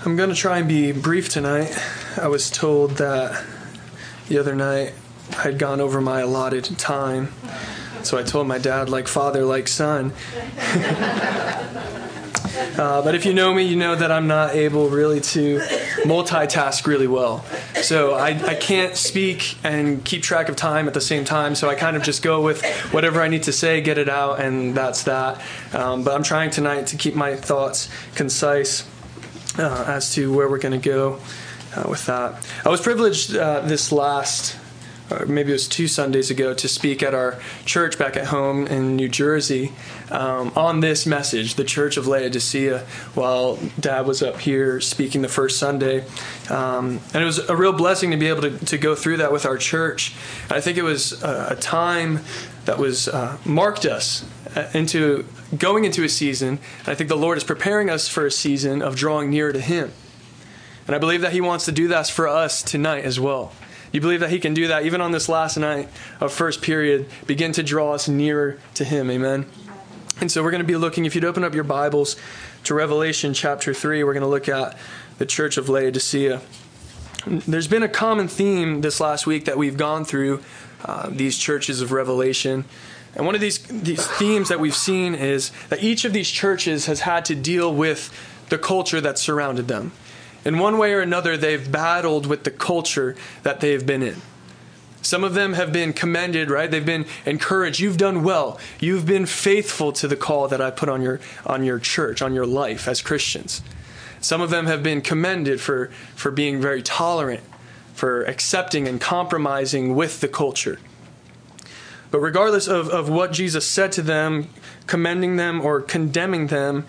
I'm going to try and be brief tonight. I was told that the other night I had gone over my allotted time. So I told my dad, like father, like son. But if you know me, you know that I'm not able really to multitask really well. So I can't speak and keep track of time at the same time. So I kind of just go with whatever I need to say, get it out, and that's that. But I'm trying tonight to keep my thoughts concise as to where we're going to go with that. I was privileged this last, or maybe it was 2 Sundays ago, to speak at our church back at home in New Jersey on this message, the Church of Laodicea, while Dad was up here speaking the first Sunday. And it was a real blessing to be able to go through that with our church. And I think it was a time that was marked us into going into a season. And I think the Lord is preparing us for a season of drawing nearer to Him. And I believe that He wants to do that for us tonight as well. You believe that He can do that even on this last night of first period, begin to draw us nearer to Him. Amen. And so we're going to be looking, if you'd open up your Bibles to Revelation chapter 3, we're going to look at the Church of Laodicea. There's been a common theme this last week that we've gone through these churches of Revelation. And one of these themes that we've seen is that each of these churches has had to deal with the culture that surrounded them. In one way or another, they've battled with the culture that they've been in. Some of them have been commended, right? They've been encouraged. You've done well. You've been faithful to the call that I put on your church, on your life as Christians. Some of them have been commended for being very tolerant, for accepting and compromising with the culture. But regardless of what Jesus said to them, commending them or condemning them,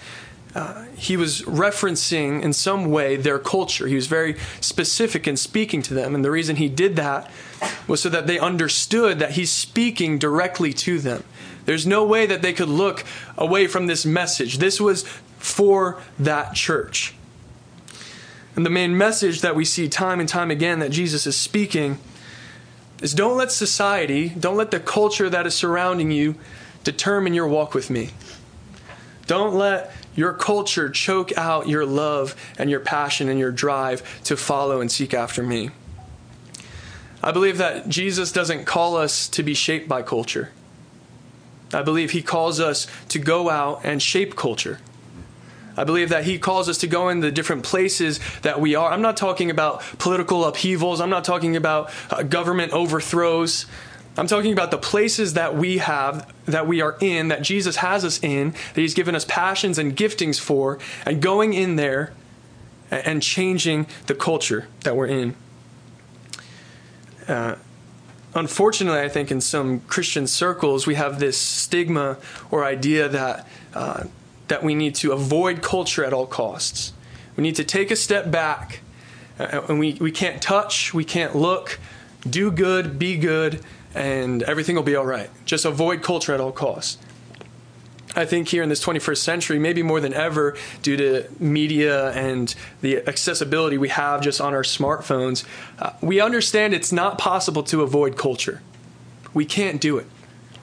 He was referencing in some way their culture. He was very specific in speaking to them. And the reason He did that was so that they understood that He's speaking directly to them. There's no way that they could look away from this message. This was for that church. And the main message that we see time and time again that Jesus is speaking is don't let society, don't let the culture that is surrounding you determine your walk with me. Don't let your culture choke out your love and your passion and your drive to follow and seek after me. I believe that Jesus doesn't call us to be shaped by culture. I believe He calls us to go out and shape culture. I believe that He calls us to go in the different places that we are. I'm not talking about political upheavals. I'm not talking about government overthrows. I'm talking about the places that we have, that we are in, that Jesus has us in, that He's given us passions and giftings for, and going in there and changing the culture that we're in. Unfortunately, I think in some Christian circles, we have this stigma or idea that we need to avoid culture at all costs. We need to take a step back, and we can't touch, we can't look, do good, be good, and everything will be all right. Just avoid culture at all costs. I think here in this 21st century, maybe more than ever, due to media and the accessibility we have just on our smartphones, we understand it's not possible to avoid culture. We can't do it.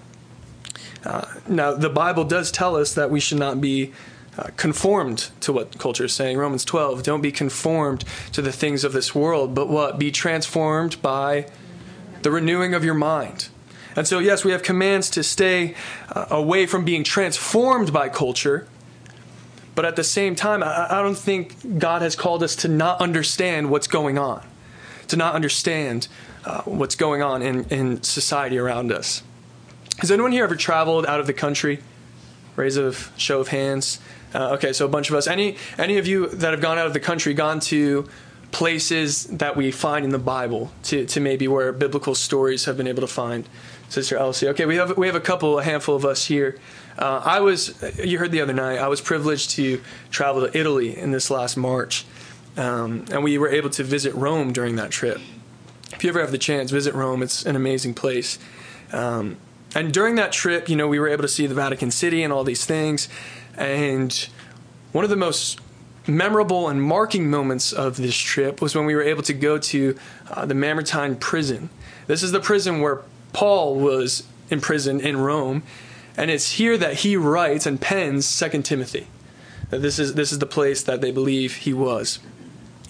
Now, the Bible does tell us that we should not be conformed to what culture is saying. Romans 12, don't be conformed to the things of this world, but what? Be transformed by the renewing of your mind. And so, yes, we have commands to stay away from being transformed by culture. But at the same time, I don't think God has called us to not understand what's going on, to not understand what's going on in society around us. Has anyone here ever traveled out of the country? Raise a show of hands. Okay, so a bunch of us. Any of you that have gone out of the country, gone to places that we find in the Bible, to maybe where biblical stories have been able to find? Sister Elsie. Okay, we have a handful of us here. You heard the other night, I was privileged to travel to Italy in this last March. And we were able to visit Rome during that trip. If you ever have the chance, visit Rome. It's an amazing place. And during that trip, we were able to see the Vatican City and all these things. And one of the most memorable and marking moments of this trip was when we were able to go to the Mamertine prison. This is the prison where Paul was imprisoned in Rome. And it's here that he writes and pens 2 Timothy. This is the place that they believe he was.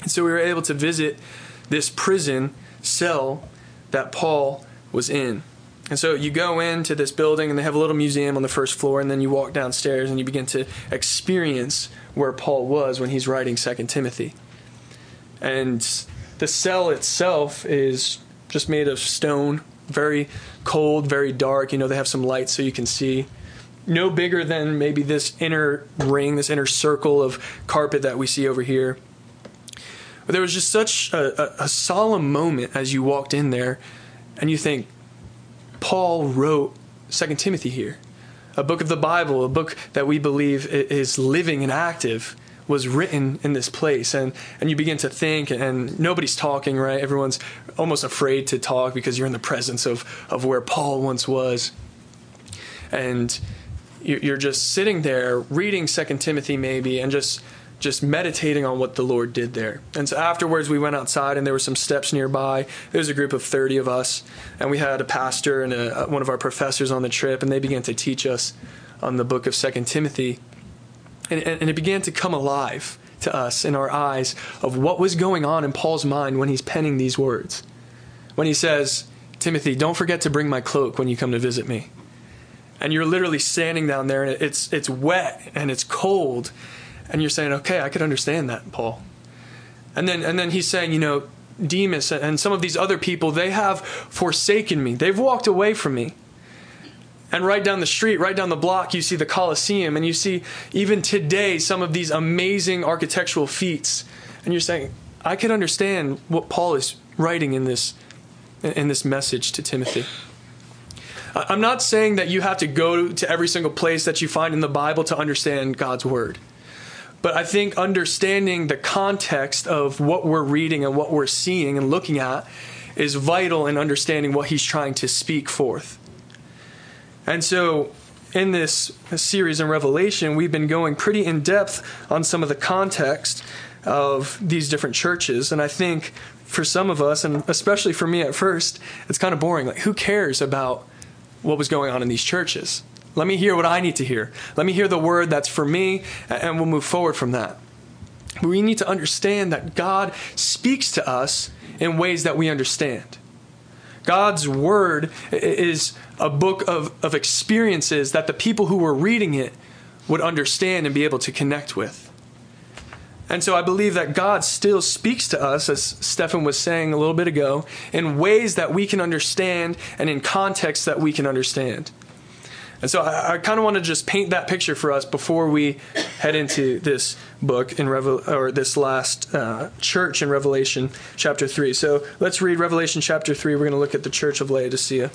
And so we were able to visit this prison cell that Paul was in. And so you go into this building, and they have a little museum on the first floor, and then you walk downstairs and you begin to experience where Paul was when he's writing 2 Timothy. And the cell itself is just made of stone, very cold, very dark. They have some lights so you can see. No bigger than maybe this inner ring, this inner circle of carpet that we see over here. But there was just such a solemn moment as you walked in there, and you think, Paul wrote 2 Timothy here. A book of the Bible, a book that we believe is living and active, was written in this place. And you begin to think, and nobody's talking, right? Everyone's almost afraid to talk because you're in the presence of where Paul once was. And you're just sitting there reading 2 Timothy maybe, and just meditating on what the Lord did there. And so afterwards we went outside, and there were some steps nearby. There was a group of 30 of us, and we had a pastor and one of our professors on the trip, and they began to teach us on the book of 2 Timothy. And it began to come alive to us in our eyes of what was going on in Paul's mind when he's penning these words. When he says, Timothy, don't forget to bring my cloak when you come to visit me. And you're literally standing down there, and it's wet and it's cold. And you're saying, okay, I could understand that, Paul. And then he's saying, Demas and some of these other people, they have forsaken me. They've walked away from me. And right down the street, right down the block, you see the Colosseum. And you see even today some of these amazing architectural feats. And you're saying, I could understand what Paul is writing in this message to Timothy. I'm not saying that you have to go to every single place that you find in the Bible to understand God's word. But I think understanding the context of what we're reading and what we're seeing and looking at is vital in understanding what he's trying to speak forth. And so in this series in Revelation, we've been going pretty in depth on some of the context of these different churches. And I think for some of us, and especially for me at first, it's kind of boring. Like, who cares about what was going on in these churches? Let me hear what I need to hear. Let me hear the word that's for me, and we'll move forward from that. But we need to understand that God speaks to us in ways that we understand. God's word is a book of experiences that the people who were reading it would understand and be able to connect with. And so I believe that God still speaks to us, as Stephan was saying a little bit ago, in ways that we can understand and in contexts that we can understand. And so I kind of want to just paint that picture for us before we head into this book in this last church in Revelation chapter 3. So let's read Revelation chapter 3. We're going to look at the church of Laodicea.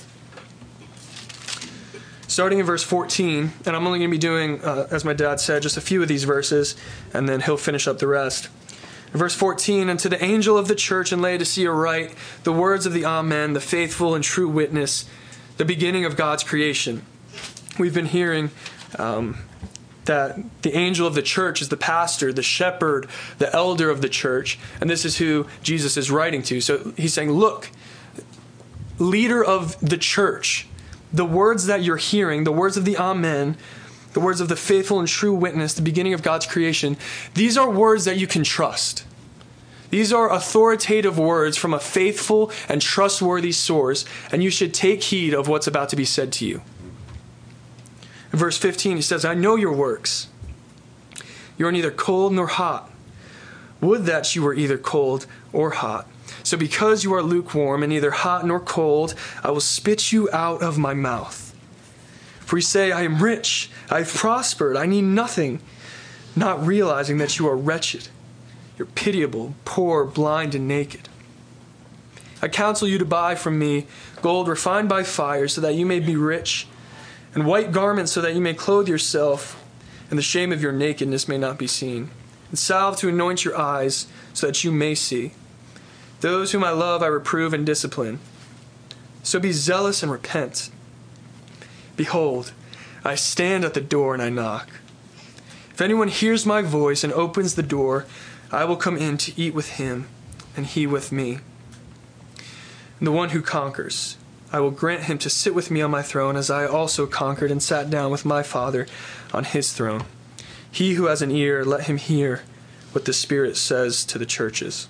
Starting in verse 14, and I'm only going to be doing, as my dad said, just a few of these verses, and then he'll finish up the rest. In verse 14, and to the angel of the church in Laodicea write the words of the Amen, the faithful and true witness, the beginning of God's creation. We've been hearing that the angel of the church is the pastor, the shepherd, the elder of the church. And this is who Jesus is writing to. So he's saying, look, leader of the church, the words that you're hearing, the words of the Amen, the words of the faithful and true witness, the beginning of God's creation, these are words that you can trust. These are authoritative words from a faithful and trustworthy source, and you should take heed of what's about to be said to you. In verse 15, he says, I know your works. You are neither cold nor hot. Would that you were either cold or hot. So because you are lukewarm and neither hot nor cold, I will spit you out of my mouth. For you say, I am rich, I have prospered, I need nothing, not realizing that you are wretched. You're pitiable, poor, blind, and naked. I counsel you to buy from me gold refined by fire so that you may be rich, and white garments so that you may clothe yourself, and the shame of your nakedness may not be seen, and salve to anoint your eyes so that you may see. Those whom I love I reprove and discipline. So be zealous and repent. Behold, I stand at the door and I knock. If anyone hears my voice and opens the door, I will come in to eat with him, and he with me. And the one who conquers, I will grant him to sit with me on my throne, as I also conquered and sat down with my Father on his throne. He who has an ear, let him hear what the Spirit says to the churches.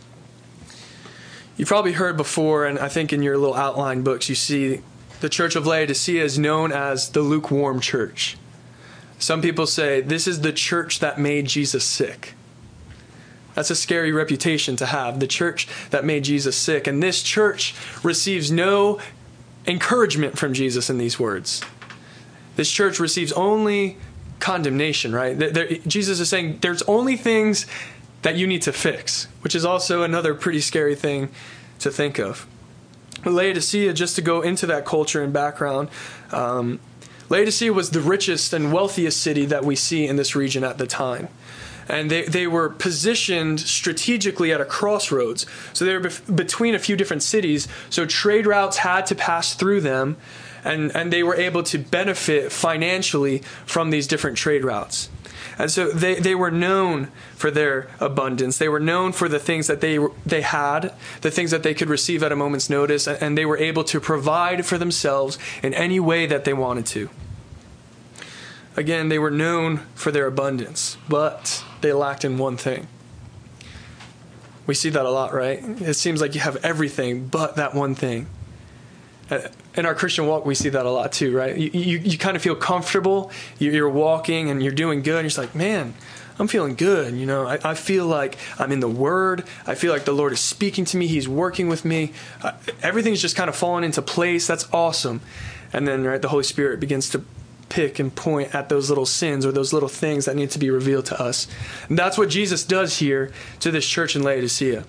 You've probably heard before, and I think in your little outline books, you see the church of Laodicea is known as the lukewarm church. Some people say this is the church that made Jesus sick. That's a scary reputation to have, the church that made Jesus sick. And this church receives no encouragement from Jesus in these words. This church receives only condemnation, right? Jesus is saying there's only things that you need to fix, which is also another pretty scary thing to think of. Laodicea, just to go into that culture and background, Laodicea was the richest and wealthiest city that we see in this region at the time. And they were positioned strategically at a crossroads. So they were between a few different cities. So trade routes had to pass through them. And they were able to benefit financially from these different trade routes. And so they were known for their abundance. They were known for the things that they had, the things that they could receive at a moment's notice. And they were able to provide for themselves in any way that they wanted to. Again, they were known for their abundance, but they lacked in one thing. We see that a lot, right? It seems like you have everything but that one thing. In our Christian walk, we see that a lot too, right? You kind of feel comfortable. You're walking and you're doing good. And you're just like, man, I'm feeling good. You know, I feel like I'm in the Word. I feel like the Lord is speaking to me. He's working with me. Everything's just kind of falling into place. That's awesome. And then, right, the Holy Spirit begins to pick and point at those little sins or those little things that need to be revealed to us. And that's what Jesus does here to this church in Laodicea.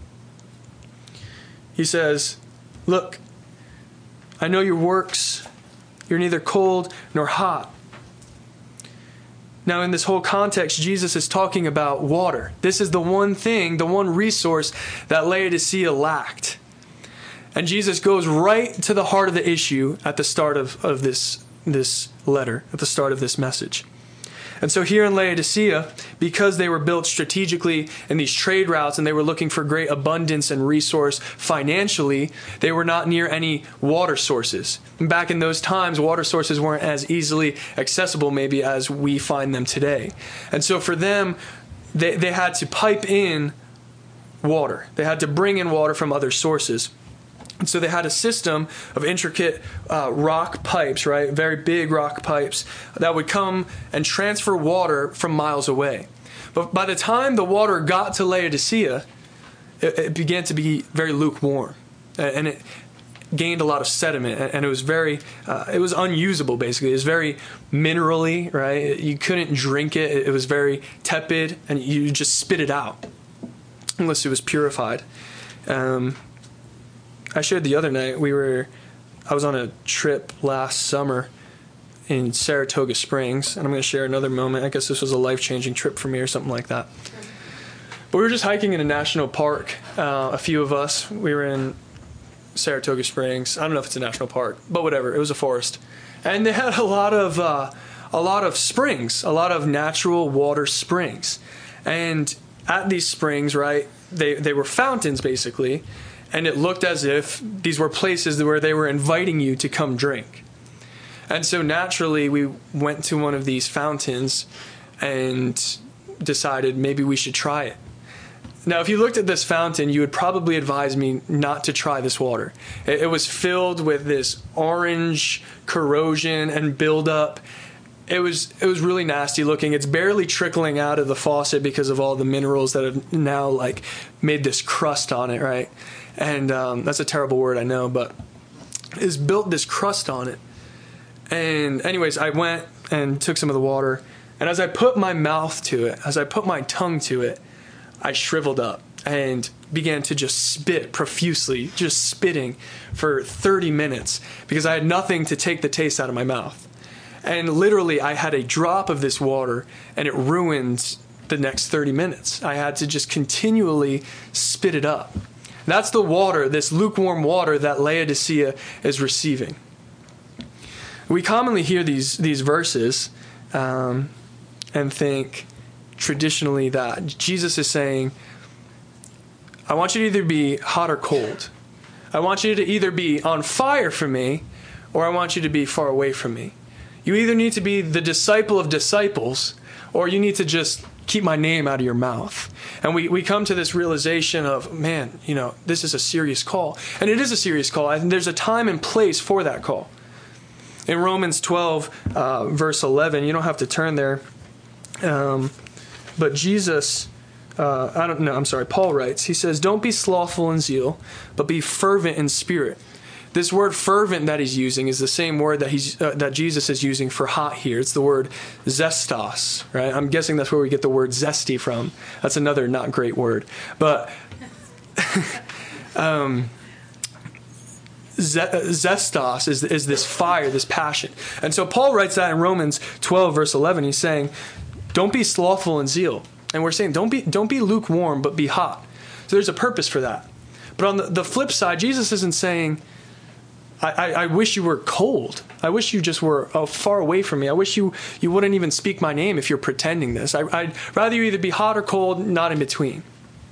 He says, look, I know your works. You're neither cold nor hot. Now, in this whole context, Jesus is talking about water. This is the one thing, the one resource that Laodicea lacked. And Jesus goes right to the heart of the issue at the start of this letter, at the start of this message. And so here in Laodicea, because they were built strategically in these trade routes and they were looking for great abundance and resource financially, they were not near any water sources. And back in those times, water sources weren't as easily accessible maybe as we find them today. And so for them, they had to pipe in water. They had to bring in water from other sources. And so they had a system of intricate rock pipes, right? Very big rock pipes that would come and transfer water from miles away. But by the time the water got to Laodicea, it began to be very lukewarm. And it gained a lot of sediment. And it was it was unusable, basically. It was very minerally, right? You couldn't drink it. It was very tepid, and you just spit it out unless it was purified. I shared the other night, I was on a trip last summer in Saratoga Springs, and I'm going to share another moment. I guess this was a life-changing trip for me or something like that. But we were just hiking in a national park, a few of us. We were in Saratoga Springs. I don't know if it's a national park, but whatever. It was a forest. And they had a lot of springs, a lot of natural water springs. And at these springs, right, they were fountains, basically. And it looked as if these were places where they were inviting you to come drink. And so naturally, we went to one of these fountains and decided maybe we should try it. Now, if you looked at this fountain, you would probably advise me not to try this water. It was filled with this orange corrosion and buildup. It was really nasty looking. It's barely trickling out of the faucet because of all the minerals that have now made this crust on it, right? And that's a terrible word, I know, but it's built this crust on it. And anyways, I went and took some of the water. And as I put my mouth to it, as I put my tongue to it, I shriveled up and began to just spit profusely, just spitting for 30 minutes because I had nothing to take the taste out of my mouth. And literally, I had a drop of this water, and it ruined the next 30 minutes. I had to just continually spit it up. That's the water, this lukewarm water that Laodicea is receiving. We commonly hear these verses and think traditionally that Jesus is saying, I want you to either be hot or cold. I want you to either be on fire for me, or I want you to be far away from me. You either need to be the disciple of disciples, or you need to just keep my name out of your mouth. And we come to this realization of, man, this is a serious call. And it is a serious call. And there's a time and place for that call. In Romans 12, verse 11, you don't have to turn there. But Paul writes, he says, don't be slothful in zeal, but be fervent in spirit. This word fervent that he's using is the same word that Jesus is using for hot here. It's the word zestos, right? I'm guessing that's where we get the word zesty from. That's another not great word. But zestos is this fire, this passion. And so Paul writes that in Romans 12, verse 11. He's saying, don't be slothful in zeal. And we're saying, don't be lukewarm, but be hot. So there's a purpose for that. But on the flip side, Jesus isn't saying, I wish you were cold. I wish you just were far away from me. I wish you wouldn't even speak my name if you're pretending this. I'd rather you either be hot or cold, not in between.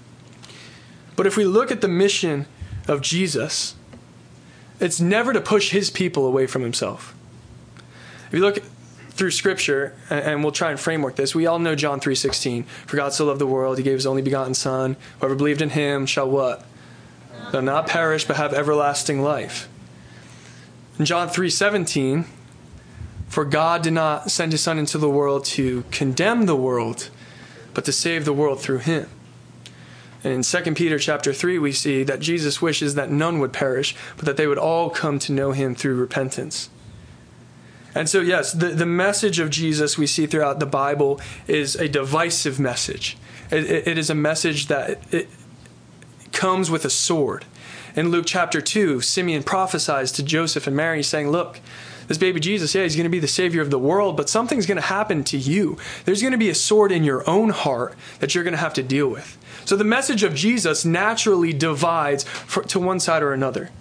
But if we look at the mission of Jesus, it's never to push his people away from himself. If you look through Scripture, and we'll try and framework this, we all know John 3:16. For God so loved the world, he gave his only begotten Son. Whoever believed in him shall what? Shall not perish, but have everlasting life. In John 3:17, for God did not send his Son into the world to condemn the world, but to save the world through him. And in 2 Peter chapter 3, we see that Jesus wishes that none would perish, but that they would all come to know him through repentance. And so, yes, the message of Jesus we see throughout the Bible is a divisive message. It is a message that it comes with a sword. In Luke chapter 2, Simeon prophesies to Joseph and Mary saying, look, this baby Jesus, he's going to be the Savior of the world, but something's going to happen to you. There's going to be a sword in your own heart that you're going to have to deal with. So the message of Jesus naturally divides to one side or another.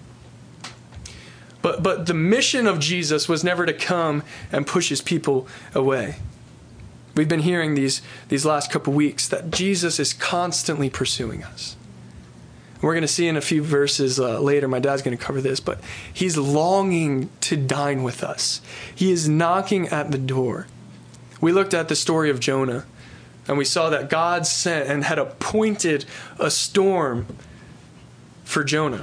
But the mission of Jesus was never to come and push his people away. We've been hearing these last couple weeks that Jesus is constantly pursuing us. We're going to see in a few verses later, my dad's going to cover this, but he's longing to dine with us. He is knocking at the door. We looked at the story of Jonah, and we saw that God sent and had appointed a storm for Jonah.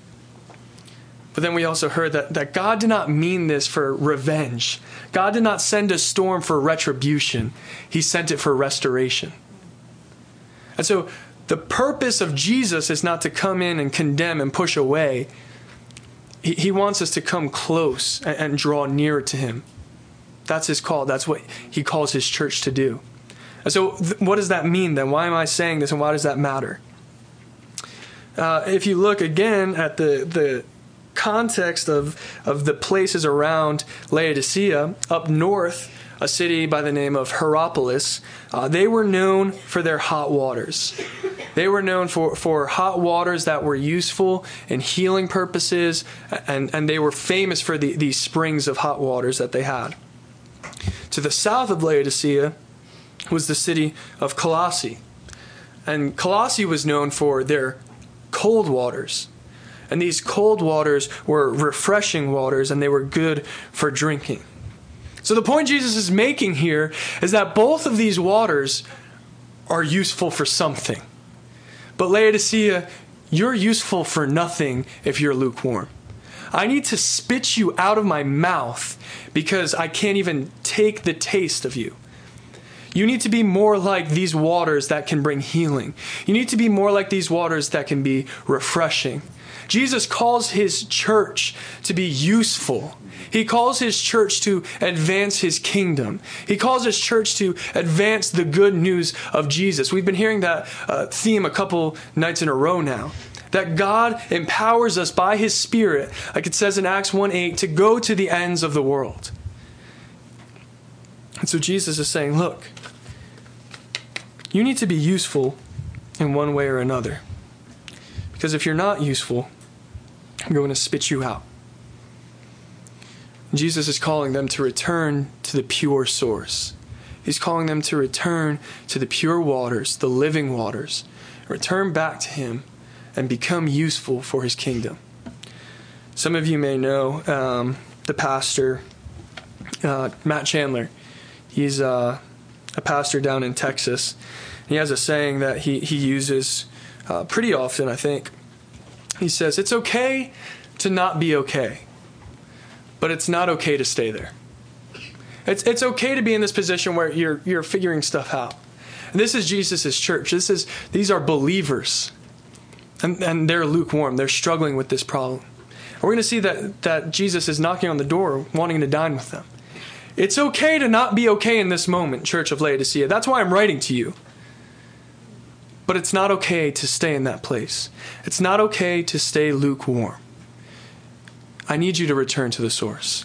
But then we also heard that God did not mean this for revenge. God did not send a storm for retribution. He sent it for restoration. And so the purpose of Jesus is not to come in and condemn and push away. He wants us to come close and draw nearer to him. That's his call. That's what he calls his church to do. And so what does that mean then? Why am I saying this and why does that matter? If you look again at the context of the places around Laodicea, up north, a city by the name of Hierapolis, they were known for their hot waters. They were known for hot waters that were useful in healing purposes, and they were famous for these springs of hot waters that they had. To the south of Laodicea was the city of Colossae. And Colossae was known for their cold waters. And these cold waters were refreshing waters, and they were good for drinking. So the point Jesus is making here is that both of these waters are useful for something. But Laodicea, you're useful for nothing if you're lukewarm. I need to spit you out of my mouth because I can't even take the taste of you. You need to be more like these waters that can bring healing. You need to be more like these waters that can be refreshing. Jesus calls his church to be useful. He calls his church to advance his kingdom. He calls his church to advance the good news of Jesus. We've been hearing that theme a couple nights in a row now. That God empowers us by his Spirit, like it says in Acts 1:8, to go to the ends of the world. And so Jesus is saying, look, you need to be useful in one way or another. Because if you're not useful, I'm going to spit you out. Jesus is calling them to return to the pure source. He's calling them to return to the pure waters, the living waters. Return back to him and become useful for his kingdom. Some of you may know the pastor, Matt Chandler. He's a pastor down in Texas. He has a saying that he uses pretty often, I think. He says, it's okay to not be okay, but it's not okay to stay there. It's okay to be in this position where you're figuring stuff out. And this is Jesus' church. These are believers. And they're lukewarm. They're struggling with this problem. And we're going to see that Jesus is knocking on the door, wanting to dine with them. It's okay to not be okay in this moment, Church of Laodicea. That's why I'm writing to you. But it's not okay to stay in that place. It's not okay to stay lukewarm. I need you to return to the source.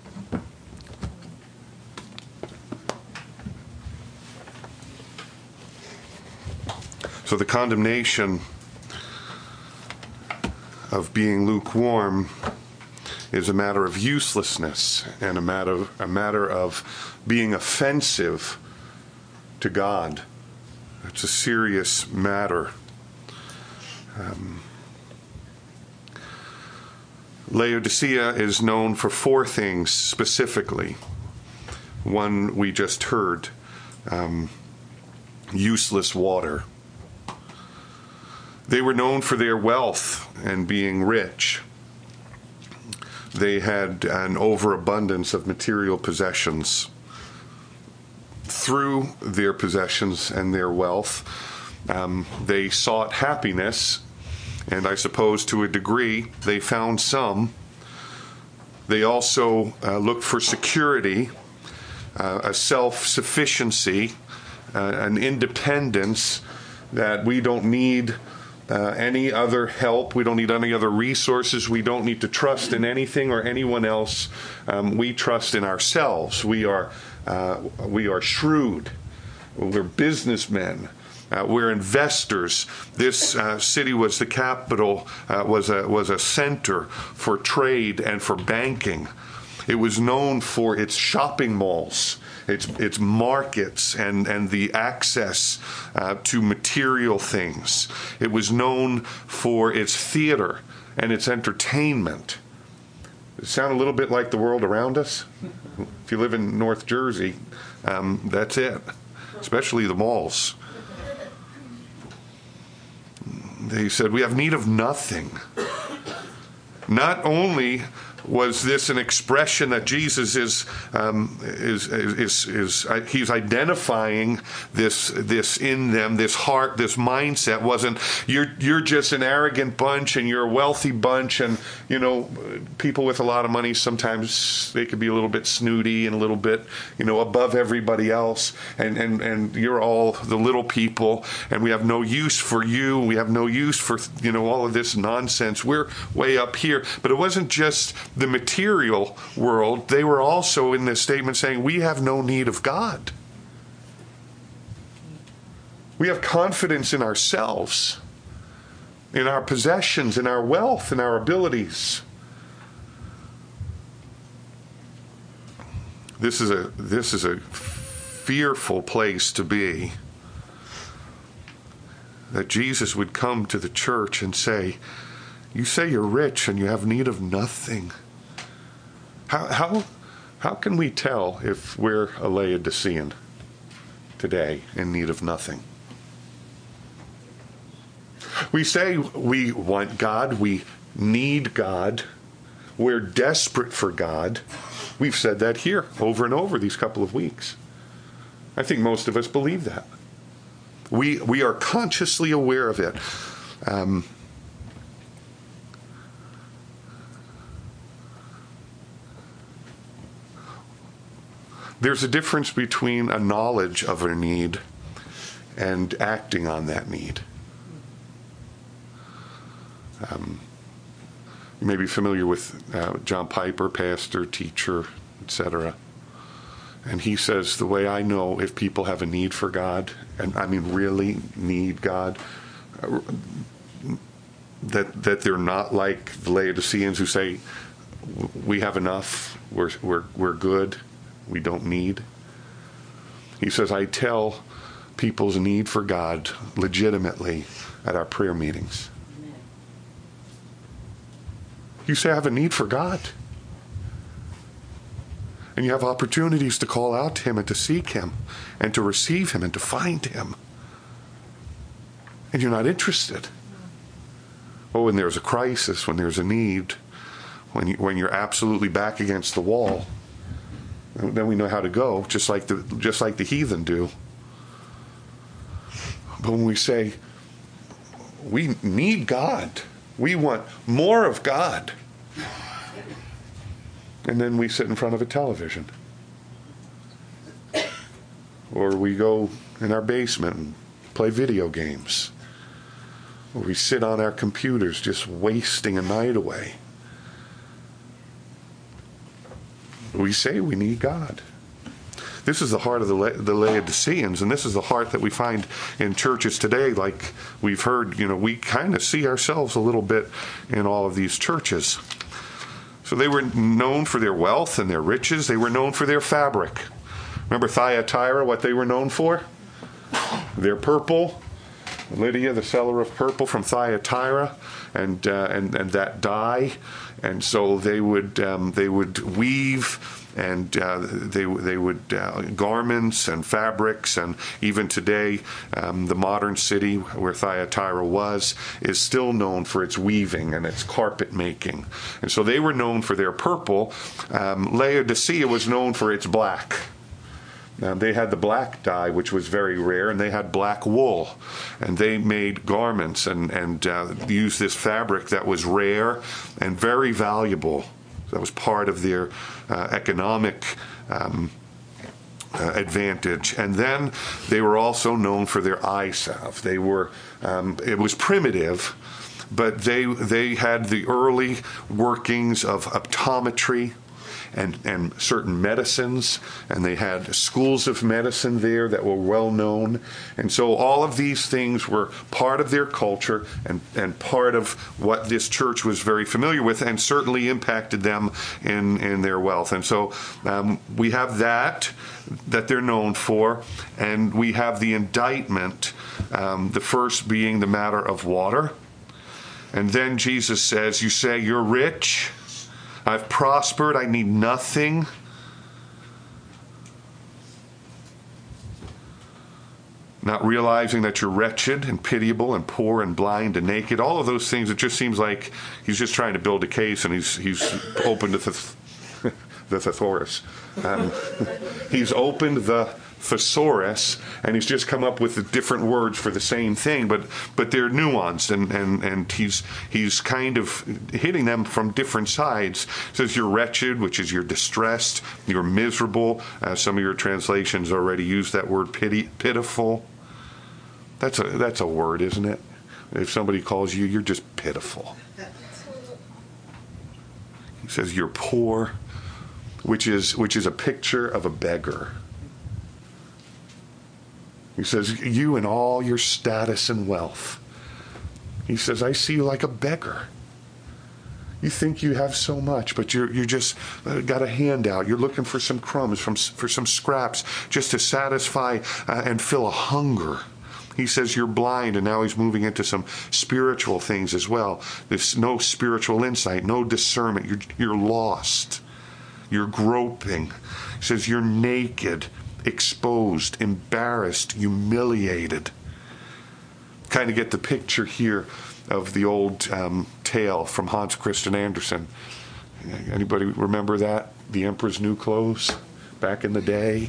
So the condemnation of being lukewarm is a matter of uselessness and a matter of being offensive to God. It's a serious matter. Laodicea is known for 4 things specifically. One we just heard, useless water. They were known for their wealth and being rich. They had an overabundance of material possessions. Through their possessions and their wealth, they sought happiness, and I suppose to a degree they found some. They also looked for security, a self-sufficiency, an independence that we don't need any other help. We don't need any other resources. We don't need to trust in anything or anyone else. We trust in ourselves. We are shrewd. We're businessmen. We're investors. This city was the capital, was a center for trade and for banking. It was known for its shopping malls, its markets, and the access to material things. It was known for its theater and its entertainment. Does it sound a little bit like the world around us? If you live in North Jersey, that's it, especially the malls. They said, we have need of nothing. Not only was this an expression that Jesus is he's identifying this in them, this heart, this mindset wasn't you're just an arrogant bunch and you're a wealthy bunch, and people with a lot of money sometimes they could be a little bit snooty and a little bit above everybody else, and you're all the little people, and we have no use for you, we have no use for all of this nonsense. We're way up here. But it wasn't just the material world. They were also in this statement saying, we have no need of God. We have confidence in ourselves, in our possessions, in our wealth, in our abilities. This is a fearful place to be. That Jesus would come to the church and say, you say you're rich and you have need of nothing. How can we tell if we're a Laodicean today in need of nothing? We say we want God, we need God, we're desperate for God. We've said that here over and over these couple of weeks. I think most of us believe that. We are consciously aware of it. There's a difference between a knowledge of a need and acting on that need. You may be familiar with John Piper, pastor, teacher, etc. And he says, the way I know if people have a need for God, and I mean really need God, that they're not like the Laodiceans who say, we have enough, we're good, we don't need. He says, I tell people's need for God legitimately at our prayer meetings. You say, I have a need for God. And you have opportunities to call out to him and to seek him and to receive him and to find him. And you're not interested. Oh, when there's a crisis, when there's a need, when you're absolutely back against the wall, then we know how to go, just like the heathen do. But when we say, we need God, we want more of God, and then we sit in front of a television. Or we go in our basement and play video games. Or we sit on our computers just wasting a night away. We say we need God. This is the heart of the Laodiceans, and this is the heart that we find in churches today. Like we've heard, we kind of see ourselves a little bit in all of these churches. So they were known for their wealth and their riches. They were known for their fabric. Remember Thyatira, what they were known for? Their purple. Lydia, the seller of purple from Thyatira, and that dye. And so they would weave, and they would garments and fabrics, and even today the modern city where Thyatira was is still known for its weaving and its carpet making. And so they were known for their purple. Laodicea was known for its black. They had the black dye, which was very rare, and they had black wool. And they made garments and used this fabric that was rare and very valuable. That was part of their economic advantage. And then they were also known for their eye salve. They were, it was primitive, but they had the early workings of optometry, and certain medicines, and they had schools of medicine there that were well known. And so all of these things were part of their culture and part of what this church was very familiar with, and certainly impacted them in their wealth. And so we have that they're known for, and we have the indictment, the first being the matter of water. And then Jesus says, you say you're rich, I've prospered, I need nothing. Not realizing that you're wretched and pitiable and poor and blind and naked. All of those things, it just seems like he's just trying to build a case, and he's opened the thesaurus. He's opened the thesaurus, and he's just come up with different words for the same thing, but they're nuanced, and he's kind of hitting them from different sides. He says you're wretched, which is you're distressed, you're miserable. Some of your translations already use that word pitiful. That's a word, isn't it? If somebody calls you, you're just pitiful. He says you're poor, which is a picture of a beggar. He says, you and all your status and wealth. He says, I see you like a beggar. You think you have so much, but you're just got a handout. You're looking for some crumbs, for some scraps, just to satisfy and fill a hunger. He says you're blind, and now he's moving into some spiritual things as well. There's no spiritual insight, no discernment. You're lost. You're groping. He says you're naked, exposed, embarrassed, humiliated. Kind of get the picture here of the old tale from Hans Christian Andersen. Anybody remember that? The Emperor's New Clothes, back in the day.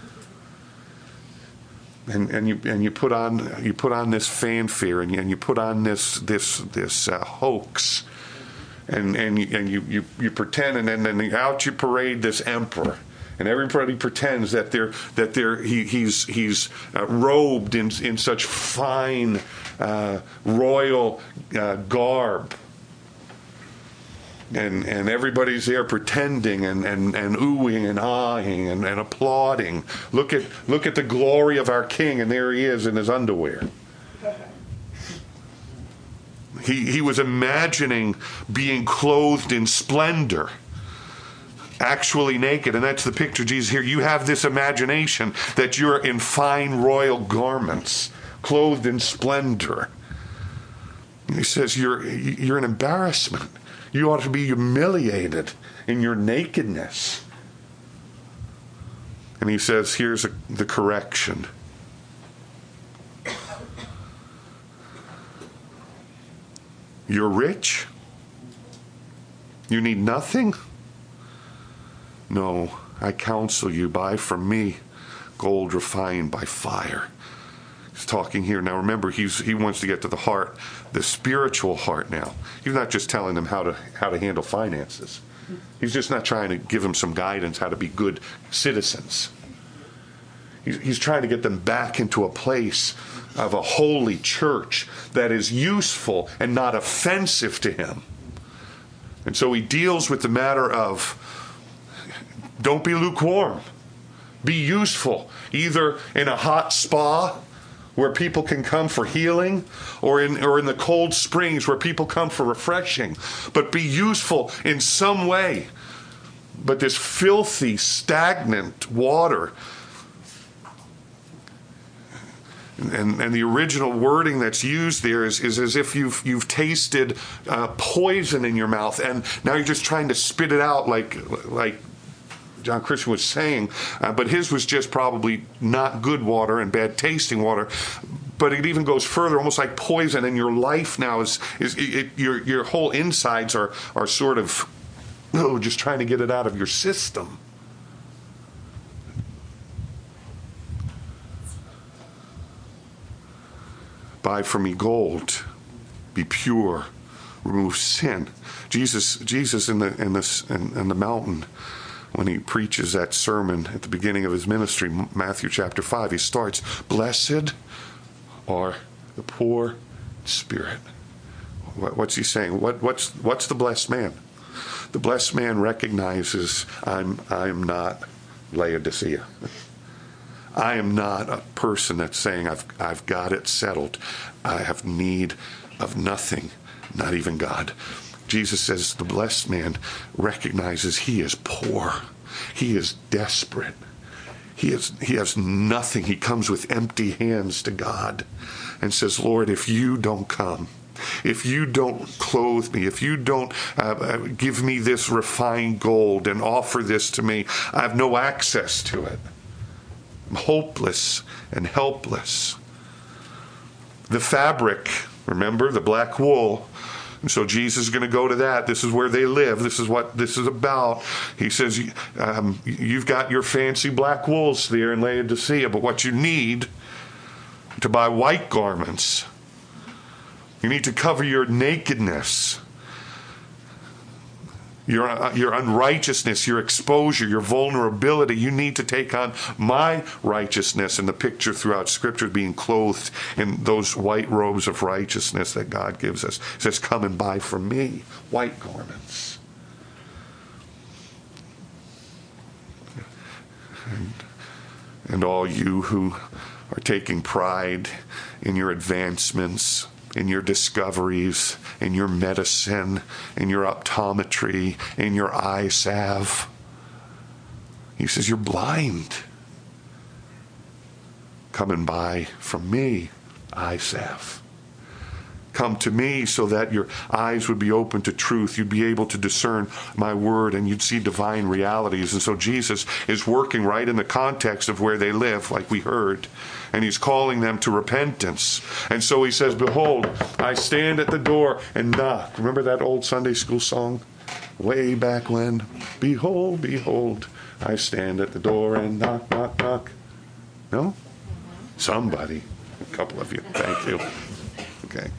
And you put on this fanfare, and you put on this hoax, and you pretend, and then out you parade this emperor. And everybody pretends that he's robed in such fine royal garb, and everybody's there pretending and oohing and ahhing and applauding. Look at the glory of our king, and there he is in his underwear. He was imagining being clothed in splendor, actually naked. And that's the picture, Jesus, here. You have this imagination that you're in fine royal garments, clothed in splendor. And he says you're an embarrassment. You ought to be humiliated in your nakedness. And he says, here's the correction. You're rich? You need nothing? No, I counsel you, buy from me gold refined by fire. He's talking here. Now remember, he wants to get to the heart, the spiritual heart now. He's not just telling them how to handle finances. He's just not trying to give them some guidance how to be good citizens. He's trying to get them back into a place of a holy church that is useful and not offensive to him. And so he deals with the matter of, don't be lukewarm. Be useful, either in a hot spa where people can come for healing, or in the cold springs where people come for refreshing. But be useful in some way. But this filthy, stagnant water, and the original wording that's used there is as if you've tasted poison in your mouth, and now you're just trying to spit it out like John Christian was saying, but his was just probably not good water and bad tasting water. But it even goes further, almost like poison, and your life now your whole insides are sort of just trying to get it out of your system. Buy from me gold, be pure, remove sin. Jesus in the mountain, when he preaches that sermon at the beginning of his ministry, Matthew chapter 5, he starts, blessed are the poor in spirit. What's he saying? What's the blessed man? The blessed man recognizes I'm not Laodicea. I am not a person that's saying I've got it settled. I have need of nothing, not even God. Jesus says the blessed man recognizes he is poor. He is desperate. He has nothing. He comes with empty hands to God and says, Lord, if you don't come, if you don't clothe me, if you don't give me this refined gold and offer this to me, I have no access to it. I'm hopeless and helpless. The fabric, remember, the black wool. And so Jesus is going to go to that. This is where they live. This is what this is about. He says, you've got your fancy black wools there in Laodicea, but what you need to buy white garments, you need to cover your nakedness, your unrighteousness, your exposure, your vulnerability. You need to take on my righteousness. And the picture throughout Scripture is being clothed in those white robes of righteousness that God gives us. It says, come and buy from me white garments. And all you who are taking pride in your advancements, in your discoveries, in your medicine, in your optometry, in your eye salve. He says, you're blind. Come and buy from me eye salve. Come to me so that your eyes would be open to truth. You'd be able to discern my word and you'd see divine realities. And so Jesus is working right in the context of where they live, like we heard. And he's calling them to repentance. And so he says, behold, I stand at the door and knock. Remember that old Sunday school song? Way back when. Behold, behold, I stand at the door and knock, knock, knock. No? Somebody. A couple of you. Thank you. Okay.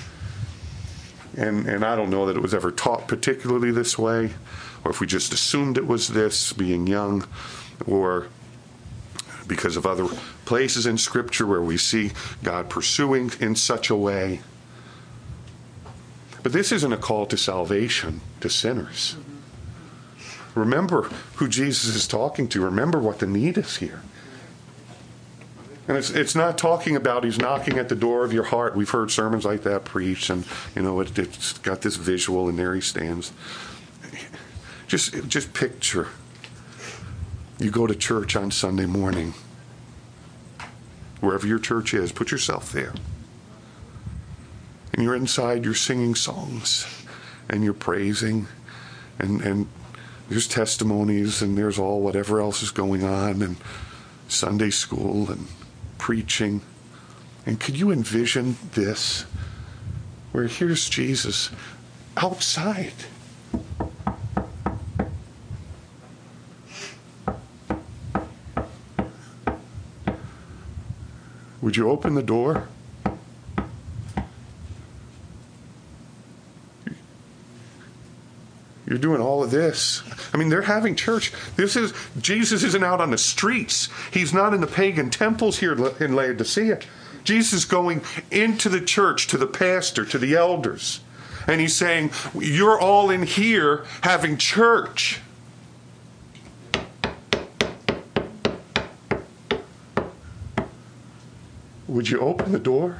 And I don't know that it was ever taught particularly this way, or if we just assumed it was this, being young, or because of other places in Scripture where we see God pursuing in such a way. But this isn't a call to salvation to sinners. Remember who Jesus is talking to. Remember what the need is here. And it's not talking about he's knocking at the door of your heart. We've heard sermons like that preached, and it's got this visual, and there he stands. Just picture. You go to church on Sunday morning. Wherever your church is, put yourself there. And you're inside, you're singing songs, and you're praising, and there's testimonies and there's all whatever else is going on and Sunday school and preaching. And could you envision this? Where here's Jesus outside. Would you open the door? You're doing all of this. I mean, they're having church. Jesus isn't out on the streets. He's not in the pagan temples here in Laodicea. Jesus is going into the church, to the pastor, to the elders. And he's saying, you're all in here having church. Would you open the door?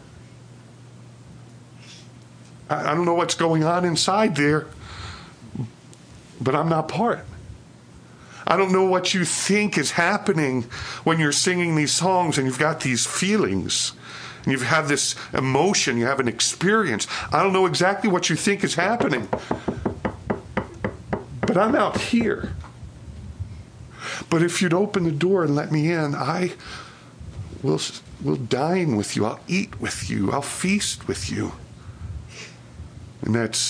I don't know what's going on inside there, but I'm not part. I don't know what you think is happening when you're singing these songs and you've got these feelings and you've had this emotion, you have an experience. I don't know exactly what you think is happening, but I'm out here. But if you'd open the door and let me in, I will dine with you. I'll eat with you. I'll feast with you. And that's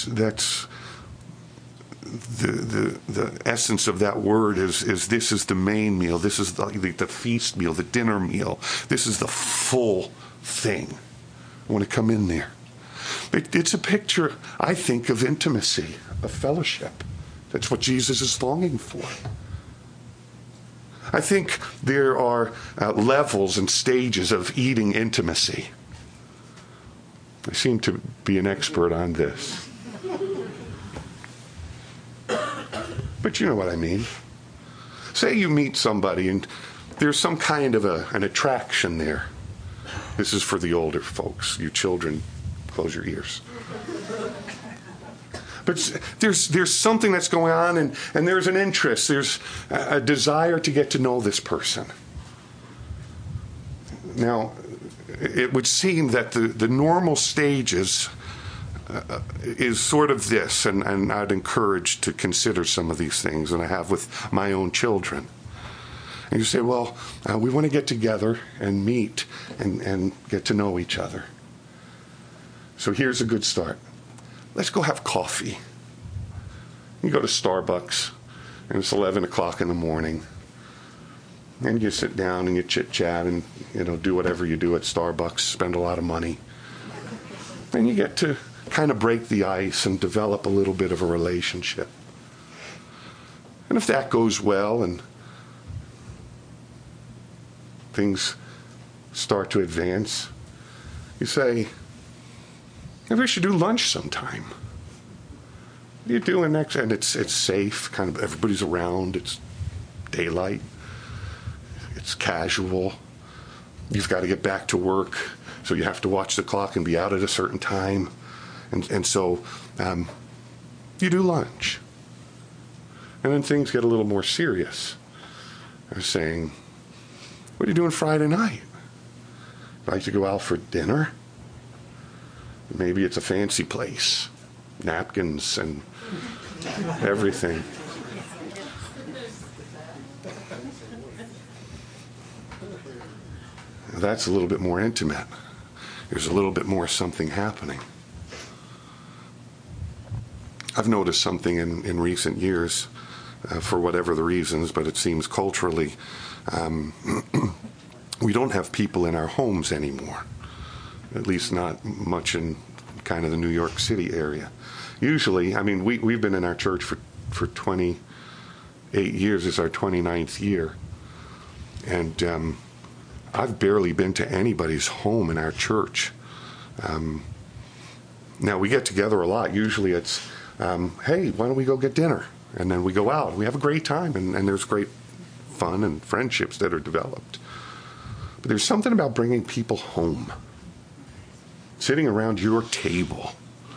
the essence of that word is this is the main meal. This is the feast meal, the dinner meal. This is the full thing. I want to come in there. It's a picture, I think, of intimacy, of fellowship. That's what Jesus is longing for. I think there are levels and stages of eating intimacy. I seem to be an expert on this. But you know what I mean. Say you meet somebody and there's some kind of an attraction there. This is for the older folks. You children, close your ears. But there's something that's going on and there's an interest. There's a desire to get to know this person. Now, it would seem that the normal stages is sort of this, and I'd encourage to consider some of these things, and I have with my own children. And you say, well, we want to get together and meet and get to know each other. So here's a good start. Let's go have coffee. You go to Starbucks, and it's 11 o'clock in the morning. And you sit down and you chit-chat and, do whatever you do at Starbucks, spend a lot of money. And you get to kind of break the ice and develop a little bit of a relationship. And if that goes well and things start to advance, you say, maybe we should do lunch sometime. What are you doing next? And it's safe, kind of everybody's around, it's daylight, it's casual. You've got to get back to work, so you have to watch the clock and be out at a certain time. And so you do lunch. And then things get a little more serious. I was saying, what are you doing Friday night? Like to go out for dinner? Maybe it's a fancy place. Napkins and everything. That's a little bit more intimate. There's a little bit more something happening. I've noticed something in recent years, for whatever the reasons, but it seems culturally, we don't have people in our homes anymore, at least not much in kind of the New York City area. Usually, we've been in our church for 28 years. It's our 29th year. And I've barely been to anybody's home in our church. Now, we get together a lot. Usually it's, hey, why don't we go get dinner? And then we go out. We have a great time, and there's great fun and friendships that are developed. But there's something about bringing people home, sitting around your table,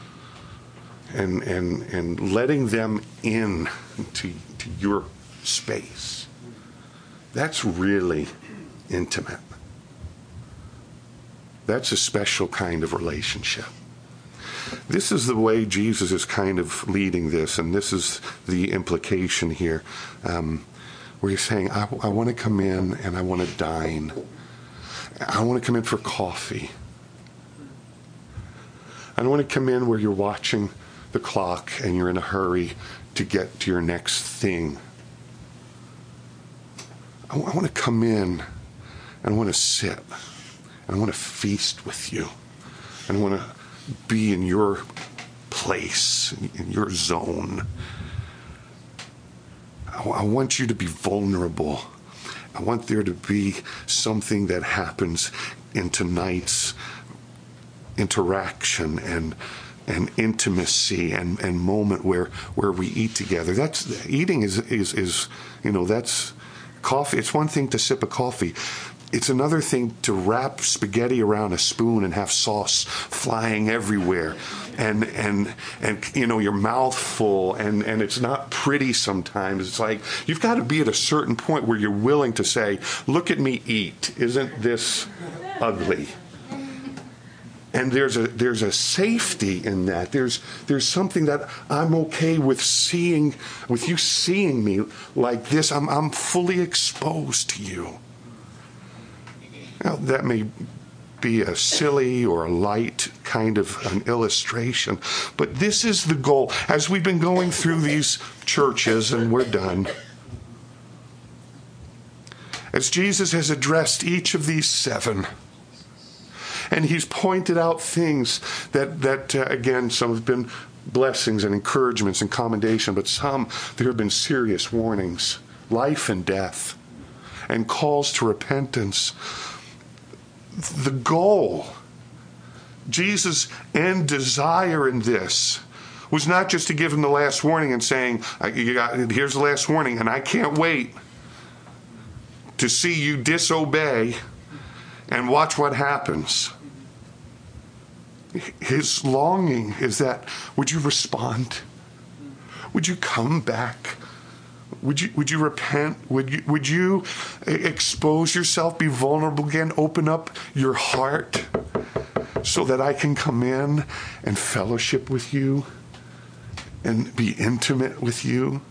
and letting them in to your space. That's really intimate. That's a special kind of relationship. This is the way Jesus is kind of leading this, and this is the implication here, where he's saying, I want to come in and I want to dine. I want to come in for coffee. I don't want to come in where you're watching the clock and you're in a hurry to get to your next thing. I want to come in and I want to sit and I want to feast with you. And I want to be in your place, in your zone. I want you to be vulnerable. I want there to be something that happens in tonight's interaction and intimacy and moment where we eat together. That's eating is that's coffee. It's one thing to sip a coffee. It's another thing to wrap spaghetti around a spoon and have sauce flying everywhere, and your mouth full, and it's not pretty sometimes. It's like you've got to be at a certain point where you're willing to say, "Look at me eat. Isn't this ugly?" And there's a safety in that. There's something that I'm okay with you seeing me like this. I'm fully exposed to you. Now, that may be a silly or a light kind of an illustration, but this is the goal. As we've been going through these churches, and we're done, as Jesus has addressed each of these 7, and he's pointed out things that again, some have been blessings and encouragements and commendation, but some, there have been serious warnings, life and death, and calls to repentance. The goal, Jesus' end desire in this, was not just to give him the last warning and saying, here's the last warning, and I can't wait to see you disobey and watch what happens. His longing is that, would you respond? Would you come back? Would you repent? Would you expose yourself, be vulnerable again, open up your heart so that I can come in and fellowship with you and be intimate with you?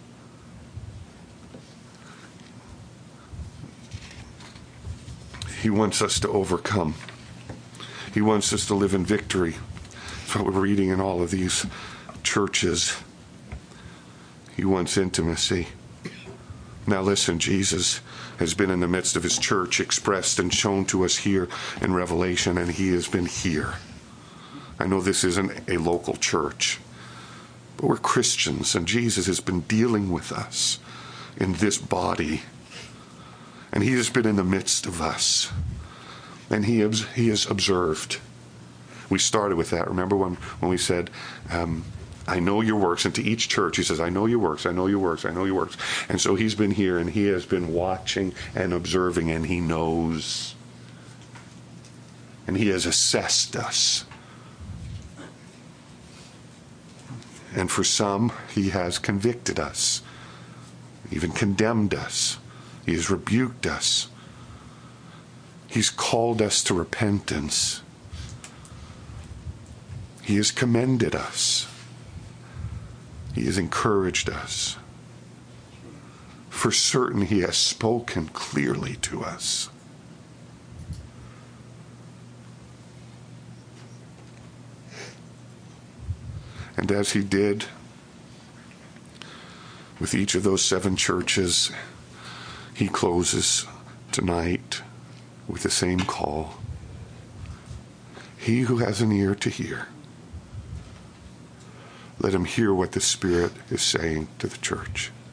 He wants us to overcome. He wants us to live in victory. That's what we're reading in all of these churches. He wants intimacy. Now listen, Jesus has been in the midst of his church, expressed and shown to us here in Revelation, and he has been here. I know this isn't a local church, but we're Christians, and Jesus has been dealing with us in this body, and he has been in the midst of us, and he has observed. We started with that. Remember when we said, I know your works, and to each church he says, I know your works, I know your works, I know your works. And so he's been here, and he has been watching and observing, and he knows. And he has assessed us. And for some, he has convicted us, even condemned us. He has rebuked us. He's called us to repentance. He has commended us. He has encouraged us. For certain, he has spoken clearly to us. And as he did with each of those 7 churches, he closes tonight with the same call. He who has an ear to hear, let him hear what the Spirit is saying to the church.